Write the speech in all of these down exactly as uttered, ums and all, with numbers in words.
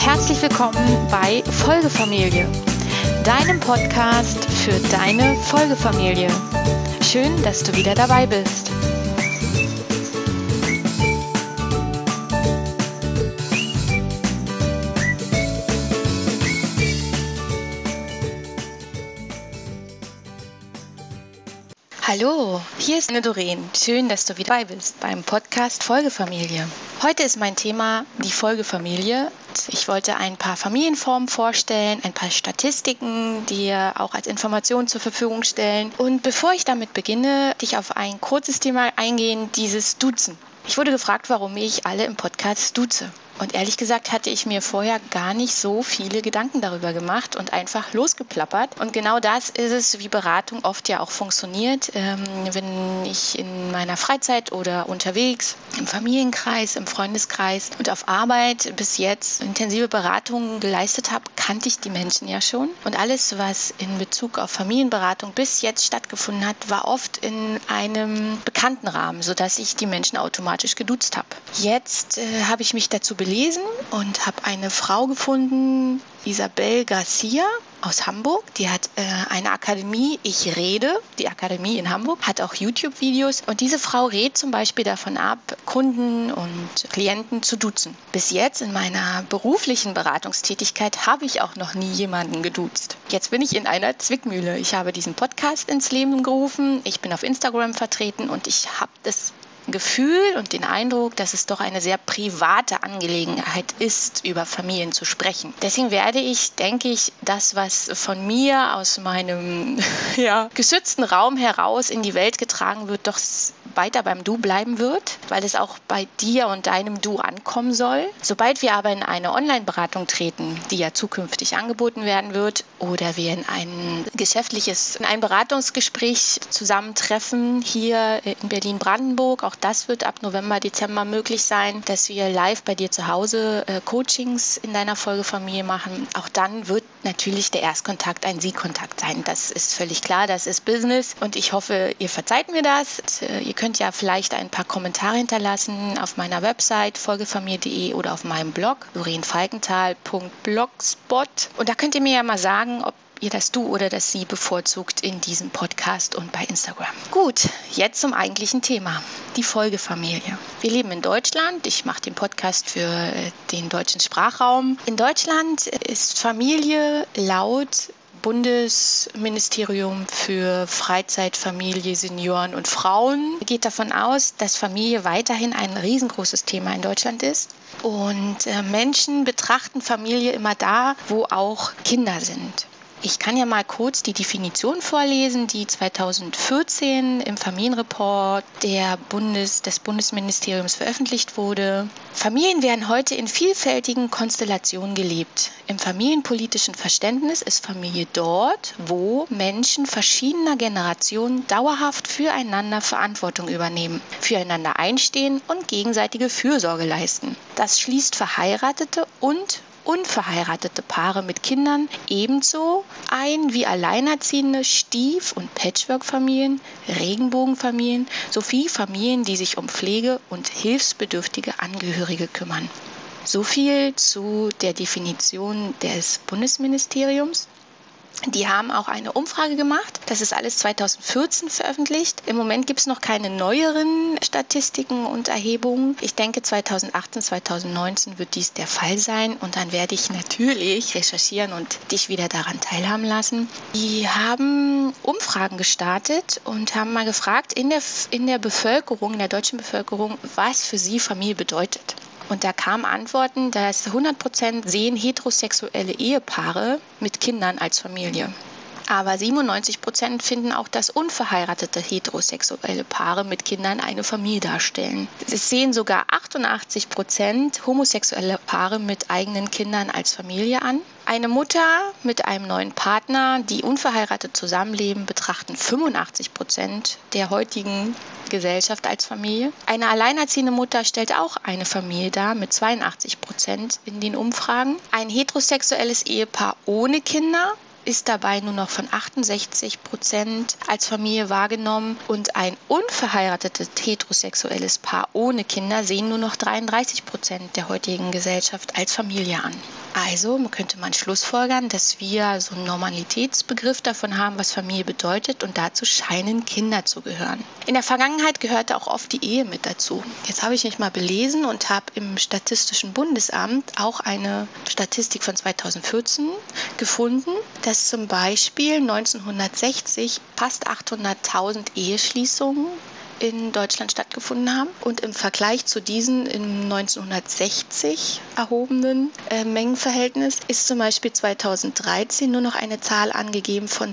Herzlich willkommen bei Folgefamilie, deinem Podcast für deine Folgefamilie. Schön, dass du wieder dabei bist. Hallo, hier ist Anne Doreen. Schön, dass du wieder dabei bist beim Podcast Folgefamilie. Heute ist mein Thema die Folgefamilie. Ich wollte ein paar Familienformen vorstellen, ein paar Statistiken, die dir auch als Information zur Verfügung stellen. Und bevor ich damit beginne, dich auf ein kurzes Thema eingehen, dieses Duzen. Ich wurde gefragt, warum ich alle im Podcast duze. Und ehrlich gesagt hatte ich mir vorher gar nicht so viele Gedanken darüber gemacht und einfach losgeplappert. Und genau das ist es, wie Beratung oft ja auch funktioniert. Ähm, wenn ich in meiner Freizeit oder unterwegs, im Familienkreis, im Freundeskreis und auf Arbeit bis jetzt intensive Beratungen geleistet habe, kannte ich die Menschen ja schon. Und alles, was in Bezug auf Familienberatung bis jetzt stattgefunden hat, war oft in einem bekannten Rahmen, sodass ich die Menschen automatisch geduzt habe. Jetzt äh, habe ich mich dazu belesen und habe eine Frau gefunden, Isabel Garcia aus Hamburg. Die hat äh, eine Akademie, Ich rede, die Akademie in Hamburg, hat auch YouTube-Videos. Und diese Frau rät zum Beispiel davon ab, Kunden und Klienten zu duzen. Bis jetzt in meiner beruflichen Beratungstätigkeit habe ich auch noch nie jemanden geduzt. Jetzt bin ich in einer Zwickmühle. Ich habe diesen Podcast ins Leben gerufen, ich bin auf Instagram vertreten und ich habe das Gefühl und den Eindruck, dass es doch eine sehr private Angelegenheit ist, über Familien zu sprechen. Deswegen werde ich, denke ich, das, was von mir aus meinem ja, geschützten Raum heraus in die Welt getragen wird, doch weiter beim Du bleiben wird, weil es auch bei dir und deinem Du ankommen soll. Sobald wir aber in eine Online-Beratung treten, die ja zukünftig angeboten werden wird, oder wir in ein geschäftliches, in ein Beratungsgespräch zusammentreffen, hier in Berlin-Brandenburg, auch das wird ab November, Dezember möglich sein, dass wir live bei dir zu Hause äh, Coachings in deiner Folgefamilie machen. Auch dann wird natürlich der Erstkontakt ein Sie-Kontakt sein. Das ist völlig klar, das ist Business und ich hoffe, ihr verzeiht mir das. Und, äh, ihr könnt ja vielleicht ein paar Kommentare hinterlassen auf meiner Website folgefamilie punkt de oder auf meinem Blog doreen falkenthal punkt blogspot. Und da könnt ihr mir ja mal sagen, ob ihr das Du oder das Sie bevorzugt in diesem Podcast und bei Instagram. Gut, jetzt zum eigentlichen Thema, die Folgefamilie. Wir leben in Deutschland. Ich mache den Podcast für den deutschen Sprachraum. In Deutschland ist Familie laut Bundesministerium für Freizeit, Familie, Senioren und Frauen geht davon aus, dass Familie weiterhin ein riesengroßes Thema in Deutschland ist. Und äh, Menschen betrachten Familie immer da, wo auch Kinder sind. Ich kann ja mal kurz die Definition vorlesen, die zweitausendvierzehn im Familienreport der Bundes, des Bundesministeriums veröffentlicht wurde. Familien werden heute in vielfältigen Konstellationen gelebt. Im familienpolitischen Verständnis ist Familie dort, wo Menschen verschiedener Generationen dauerhaft füreinander Verantwortung übernehmen, füreinander einstehen und gegenseitige Fürsorge leisten. Das schließt verheiratete und unverheiratete Paare mit Kindern ebenso ein wie alleinerziehende Stief- und Patchwork-Familien, Regenbogenfamilien sowie Familien, die sich um Pflege- und hilfsbedürftige Angehörige kümmern. So viel zu der Definition des Bundesministeriums. Die haben auch eine Umfrage gemacht. Das ist alles zweitausendvierzehn veröffentlicht. Im Moment gibt es noch keine neueren Statistiken und Erhebungen. Ich denke, zweitausendachtzehn, zweitausendneunzehn wird dies der Fall sein. Und dann werde ich natürlich recherchieren und dich wieder daran teilhaben lassen. Die haben Umfragen gestartet und haben mal gefragt in der, in der Bevölkerung, in der deutschen Bevölkerung, was für sie Familie bedeutet. Und da kamen Antworten, dass hundert Prozent sehen heterosexuelle Ehepaare mit Kindern als Familie. Aber siebenundneunzig Prozent finden auch, dass unverheiratete heterosexuelle Paare mit Kindern eine Familie darstellen. Es sehen sogar achtundachtzig Prozent homosexuelle Paare mit eigenen Kindern als Familie an. Eine Mutter mit einem neuen Partner, die unverheiratet zusammenleben, betrachten fünfundachtzig Prozent der heutigen Gesellschaft als Familie. Eine alleinerziehende Mutter stellt auch eine Familie dar mit zweiundachtzig Prozent in den Umfragen. Ein heterosexuelles Ehepaar ohne Kinder ist dabei nur noch von achtundsechzig Prozent als Familie wahrgenommen und ein unverheiratetes heterosexuelles Paar ohne Kinder sehen nur noch dreiunddreißig Prozent der heutigen Gesellschaft als Familie an. Also könnte man schlussfolgern, dass wir so einen Normalitätsbegriff davon haben, was Familie bedeutet, und dazu scheinen Kinder zu gehören. In der Vergangenheit gehörte auch oft die Ehe mit dazu. Jetzt habe ich mich mal belesen und habe im Statistischen Bundesamt auch eine Statistik von zweitausendvierzehn gefunden, dass zum Beispiel neunzehnhundertsechzig fast achthunderttausend Eheschließungen in Deutschland stattgefunden haben. Und im Vergleich zu diesen im neunzehnhundertsechzig erhobenen äh, Mengenverhältnis ist zum Beispiel zweitausenddreizehn nur noch eine Zahl angegeben von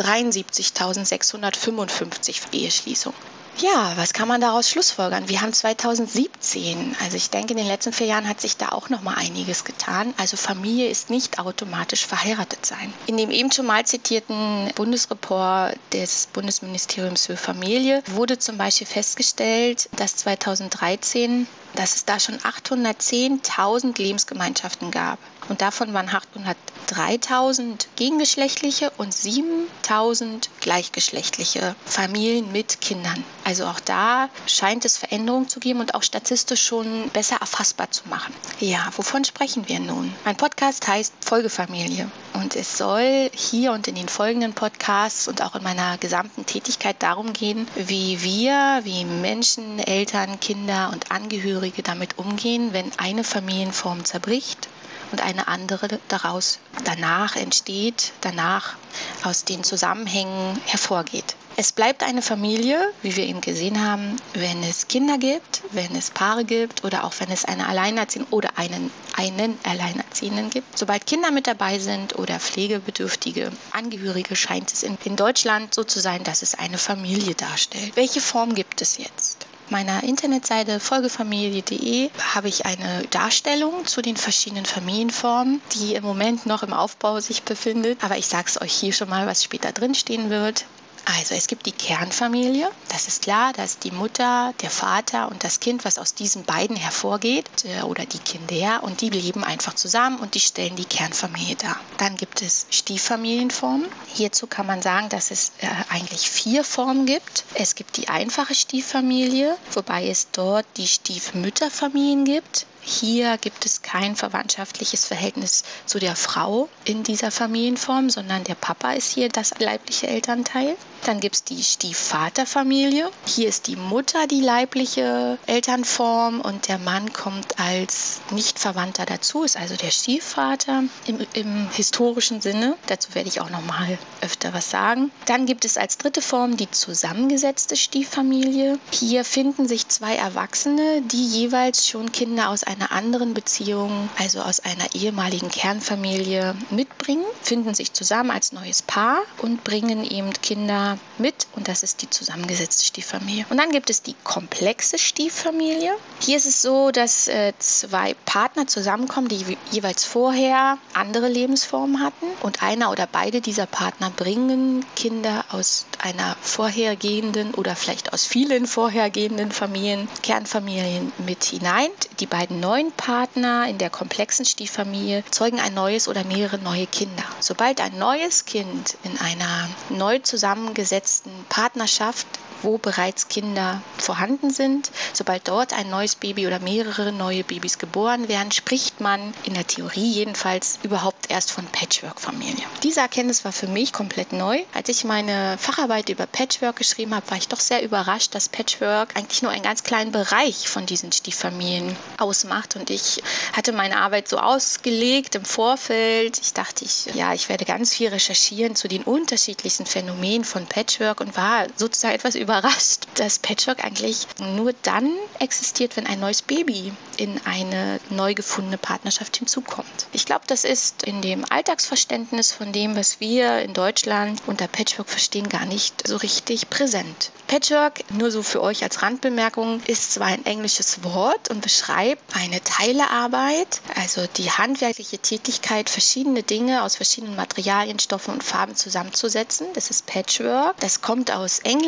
dreihundertdreiundsiebzigtausendsechshundertfünfundfünfzig Eheschließungen. Ja, was kann man daraus schlussfolgern? Wir haben zweitausendsiebzehn, also ich denke, in den letzten vier Jahren hat sich da auch noch mal einiges getan. Also Familie ist nicht automatisch verheiratet sein. In dem eben schon mal zitierten Bundesreport des Bundesministeriums für Familie wurde zum Beispiel festgestellt, dass zweitausenddreizehn, dass es da schon achthundertzehntausend Lebensgemeinschaften gab. Und davon waren achthundertdreitausend gegengeschlechtliche und siebentausend gleichgeschlechtliche Familien mit Kindern. Also auch da scheint es Veränderungen zu geben und auch statistisch schon besser erfassbar zu machen. Ja, wovon sprechen wir nun? Mein Podcast heißt Folgefamilie und es soll hier und in den folgenden Podcasts und auch in meiner gesamten Tätigkeit darum gehen, wie wir, wie Menschen, Eltern, Kinder und Angehörige damit umgehen, wenn eine Familienform zerbricht und eine andere daraus danach entsteht, danach aus den Zusammenhängen hervorgeht. Es bleibt eine Familie, wie wir eben gesehen haben, wenn es Kinder gibt, wenn es Paare gibt oder auch wenn es eine Alleinerziehende oder einen, einen Alleinerziehenden gibt. Sobald Kinder mit dabei sind oder pflegebedürftige Angehörige, scheint es in, in Deutschland so zu sein, dass es eine Familie darstellt. Welche Form gibt es jetzt? Meiner Internetseite folgefamilie punkt de habe ich eine Darstellung zu den verschiedenen Familienformen, die im Moment noch im Aufbau sich befindet. Aber ich sage es euch hier schon mal, was später drin stehen wird. Also es gibt die Kernfamilie, das ist klar, dass die Mutter, der Vater und das Kind, was aus diesen beiden hervorgeht, oder die Kinder, und die leben einfach zusammen und die stellen die Kernfamilie dar. Dann gibt es Stieffamilienformen. Hierzu kann man sagen, dass es äh, eigentlich vier Formen gibt. Es gibt die einfache Stieffamilie, wobei es dort die Stiefmütterfamilien gibt. Hier gibt es kein verwandtschaftliches Verhältnis zu der Frau in dieser Familienform, sondern der Papa ist hier das leibliche Elternteil. Dann gibt es die Stiefvaterfamilie. Hier ist die Mutter die leibliche Elternform und der Mann kommt als Nicht-Verwandter dazu, ist also der Stiefvater im, im historischen Sinne. Dazu werde ich auch noch mal öfter was sagen. Dann gibt es als dritte Form die zusammengesetzte Stieffamilie. Hier finden sich zwei Erwachsene, die jeweils schon Kinder aus einer anderen Beziehung, also aus einer ehemaligen Kernfamilie mitbringen, finden sich zusammen als neues Paar und bringen eben Kinder mit, und das ist die zusammengesetzte Stieffamilie. Und dann gibt es die komplexe Stieffamilie. Hier ist es so, dass äh, zwei Partner zusammenkommen, die jeweils vorher andere Lebensformen hatten, und einer oder beide dieser Partner bringen Kinder aus einer vorhergehenden oder vielleicht aus vielen vorhergehenden Familien, Kernfamilien mit hinein. Die beiden neuen Partner in der komplexen Stieffamilie zeugen ein neues oder mehrere neue Kinder. Sobald ein neues Kind in einer neu zusammengesetzten Partnerschaft, wo bereits Kinder vorhanden sind, sobald dort ein neues Baby oder mehrere neue Babys geboren werden, spricht man in der Theorie jedenfalls überhaupt erst von Patchwork-Familie. Diese Erkenntnis war für mich komplett neu. Als ich meine Facharbeit über Patchwork geschrieben habe, war ich doch sehr überrascht, dass Patchwork eigentlich nur einen ganz kleinen Bereich von diesen Stieffamilien ausmacht. Und ich hatte meine Arbeit so ausgelegt im Vorfeld. Ich dachte, ich, ja, ich werde ganz viel recherchieren zu den unterschiedlichsten Phänomenen von Patchwork und war sozusagen etwas überrascht, dass Patchwork eigentlich nur dann existiert, wenn ein neues Baby in eine neu gefundene Partnerschaft hinzukommt. Ich glaube, das ist in dem Alltagsverständnis von dem, was wir in Deutschland unter Patchwork verstehen, gar nicht so richtig präsent. Patchwork, nur so für euch als Randbemerkung, ist zwar ein englisches Wort und beschreibt eine Teilearbeit, also die handwerkliche Tätigkeit, verschiedene Dinge aus verschiedenen Materialien, Stoffen und Farben zusammenzusetzen. Das ist Patchwork. Das kommt aus England und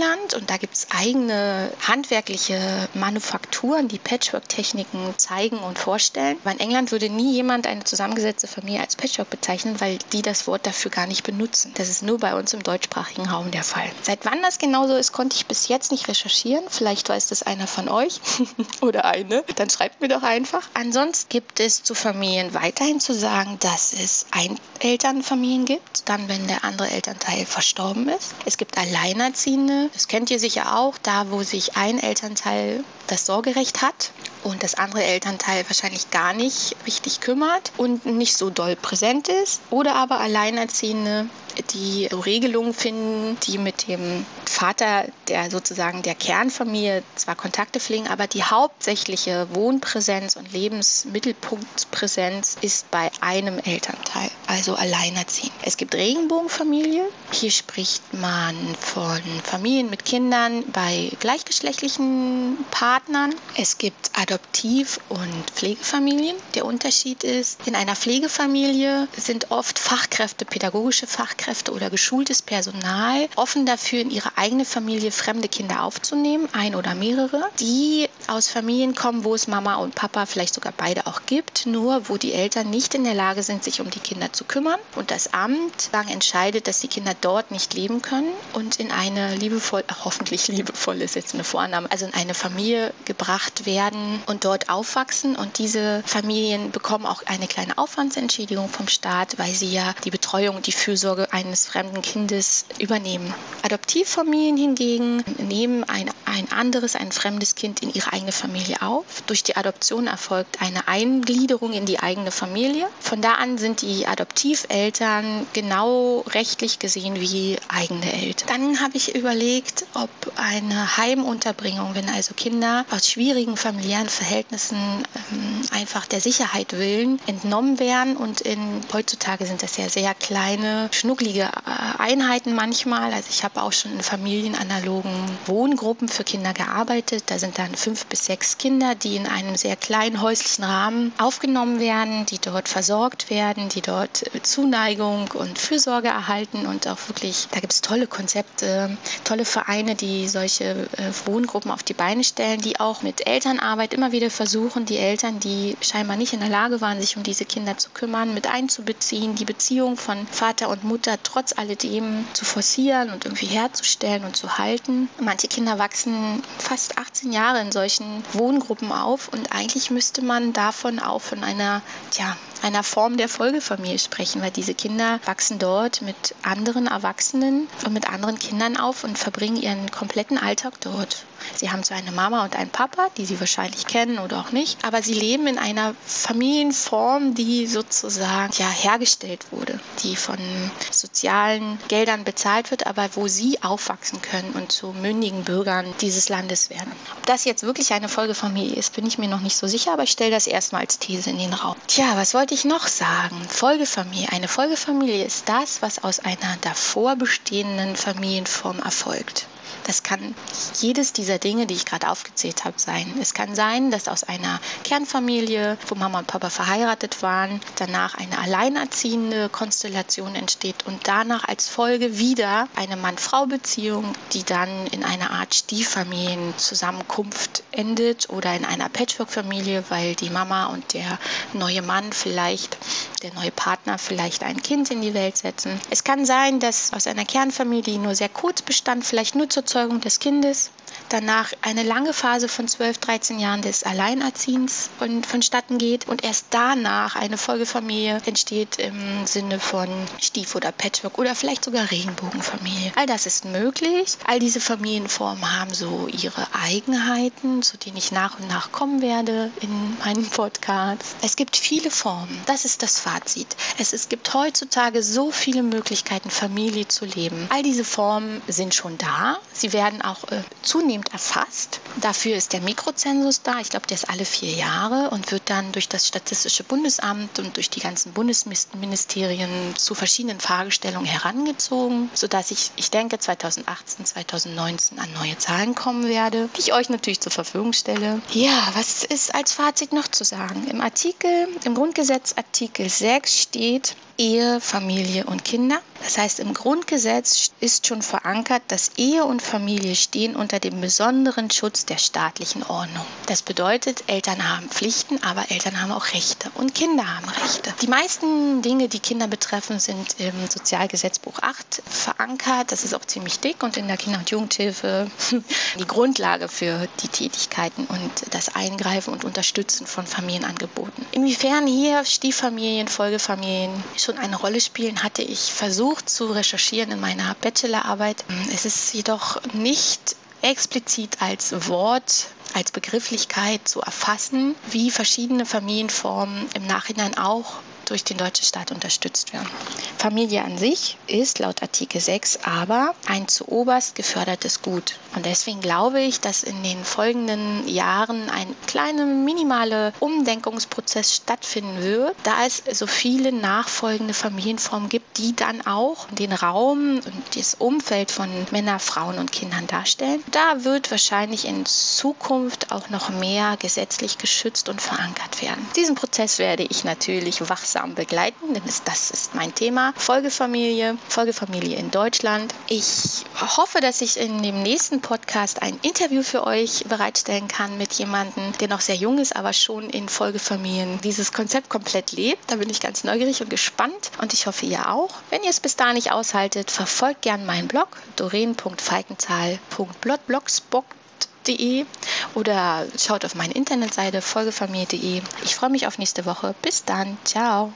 da gibt es eigene handwerkliche Manufakturen, die Patchwork-Techniken zeigen und vorstellen. Aber in England würde nie jemand eine zusammengesetzte Familie als Patchwork bezeichnen, weil die das Wort dafür gar nicht benutzen. Das ist nur bei uns im deutschsprachigen Raum der Fall. Seit wann das genauso ist, konnte ich bis jetzt nicht recherchieren. Vielleicht weiß das einer von euch oder eine. Dann schreibt mir doch einfach. Ansonsten gibt es zu Familien weiterhin zu sagen, dass es Einelternfamilien gibt, dann wenn der andere Elternteil verstorben ist. Es gibt Alleinerziehende. Das kennt ihr sicher auch, da wo sich ein Elternteil das Sorgerecht hat und das andere Elternteil wahrscheinlich gar nicht richtig kümmert und nicht so doll präsent ist. Oder aber Alleinerziehende, die so Regelungen finden, die mit dem Vater, der sozusagen der Kernfamilie zwar Kontakte pflegen, aber die hauptsächliche Wohnpräsenz und Lebensmittelpunktpräsenz ist bei einem Elternteil, also alleinerziehend. Es gibt Regenbogenfamilie. Hier spricht man von Familien mit Kindern bei gleichgeschlechtlichen Partnern. Es gibt Adoptiv- und Pflegefamilien. Der Unterschied ist, in einer Pflegefamilie sind oft Fachkräfte, pädagogische Fachkräfte oder geschultes Personal offen dafür, in ihre eigene Familie fremde Kinder aufzunehmen, ein oder mehrere, die aus Familien kommen, wo es Mama und Papa, vielleicht sogar beide auch gibt, nur wo die Eltern nicht in der Lage sind, sich um die Kinder zu kümmern und das Amt dann entscheidet, dass die Kinder dort nicht leben können und in eine liebevoll, ach, hoffentlich liebevoll ist jetzt eine Vorannahme, also in eine Familie gebracht werden und dort aufwachsen, und diese Familien bekommen auch eine kleine Aufwandsentschädigung vom Staat, weil sie ja die Betreuung und die Fürsorge eines fremden Kindes übernehmen. Adoptivfamilien hingegen nehmen ein, ein anderes, ein fremdes Kind in ihre eigene Familie auf. Durch die Adoption erfolgt eine Eingliederung in die eigene Familie. Von da an sind die Adoptiveltern genau rechtlich gesehen wie eigene Eltern. Dann habe ich überlegt, ob eine Heimunterbringung, wenn also Kinder aus schwierigen familiären Verhältnissen ähm, einfach der Sicherheit willen entnommen werden, und in, heutzutage sind das ja sehr kleine, schnucklige äh, Einheiten manchmal. Also ich habe auch schon in familienanalogen Wohngruppen für Kinder gearbeitet. Da sind dann fünf bis sechs Kinder, die in einem sehr kleinen häuslichen Rahmen aufgenommen werden, die dort versorgt werden, die dort Zuneigung und Fürsorge erhalten, und auch wirklich, da gibt es tolle Konzepte, tolle Vereine, die solche äh, Wohngruppen auf die Beine stellen, die auch mit Elternarbeit immer wieder versuchen, die Eltern, die scheinbar nicht in der Lage waren, sich um diese Kinder zu kümmern, mit einzubeziehen, die Beziehung von Vater und Mutter trotz alledem zu forcieren und irgendwie herzustellen und zu halten. Manche Kinder wachsen fast achtzehn Jahre in solchen Wohngruppen auf, und eigentlich müsste man davon auch von einer, tja, einer Form der Folgefamilie sprechen, weil diese Kinder wachsen dort mit anderen Erwachsenen und mit anderen Kindern auf und verbringen ihren kompletten Alltag dort. Sie haben so eine Mama und einen Papa, die sie wahrscheinlich kennen oder auch nicht, aber sie leben in einer Familienform, die sozusagen ja hergestellt wurde, die von sozialen Geldern bezahlt wird, aber wo sie aufwachsen können und zu mündigen Bürgern dieses Landes werden. Ob das jetzt wirklich eine Folgefamilie ist, bin ich mir noch nicht so sicher, aber ich stelle das erstmal als These in den Raum. Tja, was wollte ich noch sagen? Folgefamilie. Eine Folgefamilie ist das, was aus einer davor bestehenden Familienform erfolgt. Das kann jedes dieser Dinge, die ich gerade aufgezählt habe, sein. Es kann sein, dass aus einer Kernfamilie, wo Mama und Papa verheiratet waren, danach eine alleinerziehende Konstellation entsteht und danach als Folge wieder eine Mann-Frau-Beziehung, die dann in einer Art Stieffamilienzusammenkunft endet oder in einer Patchwork-Familie, weil die Mama und der neue Mann vielleicht, der neue Partner vielleicht ein Kind in die Welt setzen. Es kann sein, dass aus einer Kernfamilie, die nur sehr kurz bestand, vielleicht nur zur Zeugung des Kindes, danach eine lange Phase von zwölf, dreizehn Jahren des Alleinerziehens von, vonstatten geht und erst danach eine Folgefamilie entsteht im Sinne von Stief- oder Patchwork oder vielleicht sogar Regenbogenfamilie. All das ist möglich. All diese Familienformen haben so ihre Eigenheiten, zu denen ich nach und nach kommen werde in meinem Podcast. Es gibt viele Formen. Das ist das Fazit. Es, es gibt heutzutage so viele Möglichkeiten, Familie zu leben. All diese Formen sind schon da. Sie werden auch äh, zunehmend erfasst. Dafür ist der Mikrozensus da. Ich glaube, der ist alle vier Jahre und wird dann durch das Statistische Bundesamt und durch die ganzen Bundesministerien zu verschiedenen Fragestellungen herangezogen, sodass ich, ich denke, zwanzig achtzehn, zwanzig neunzehn an neue Zahlen kommen werde, die ich euch natürlich zur Verfügung stelle. Ja, was ist als Fazit noch zu sagen? Im Artikel, im Grundgesetz Artikel sechs steht: Ehe, Familie und Kinder. Das heißt, im Grundgesetz ist schon verankert, dass Ehe und Familie stehen unter dem besonderen Schutz der staatlichen Ordnung. Das bedeutet, Eltern haben Pflichten, aber Eltern haben auch Rechte und Kinder haben Rechte. Die meisten Dinge, die Kinder betreffen, sind im Sozialgesetzbuch acht verankert. Das ist auch ziemlich dick und in der Kinder- und Jugendhilfe die Grundlage für die Tätigkeiten und das Eingreifen und Unterstützen von Familienangeboten. Inwiefern hier Stieffamilien, Folgefamilien schon eine Rolle spielen, hatte ich versucht zu recherchieren in meiner Bachelorarbeit. Es ist jedoch nicht explizit als Wort, als Begrifflichkeit zu erfassen, wie verschiedene Familienformen im Nachhinein auch durch den deutschen Staat unterstützt werden. Familie an sich ist laut Artikel sechs aber ein zuoberst gefördertes Gut. Und deswegen glaube ich, dass in den folgenden Jahren ein kleiner, minimaler Umdenkungsprozess stattfinden wird, da es so viele nachfolgende Familienformen gibt, die dann auch den Raum und das Umfeld von Männern, Frauen und Kindern darstellen. Da wird wahrscheinlich in Zukunft auch noch mehr gesetzlich geschützt und verankert werden. Diesen Prozess werde ich natürlich wachsam begleiten, denn das ist mein Thema. Folgefamilie, Folgefamilie in Deutschland. Ich hoffe, dass ich in dem nächsten Podcast ein Interview für euch bereitstellen kann mit jemandem, der noch sehr jung ist, aber schon in Folgefamilien dieses Konzept komplett lebt. Da bin ich ganz neugierig und gespannt und ich hoffe, ihr auch. Wenn ihr es bis dahin nicht aushaltet, verfolgt gerne meinen Blog doreen punkt falkenzahl punkt blogspot punkt de oder schaut auf meine Internetseite folgefamilie punkt de. Ich freue mich auf nächste Woche. Bis dann. Ciao.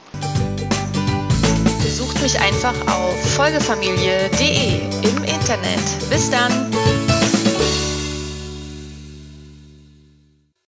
Besucht mich einfach auf folgefamilie punkt de im Internet. Bis dann.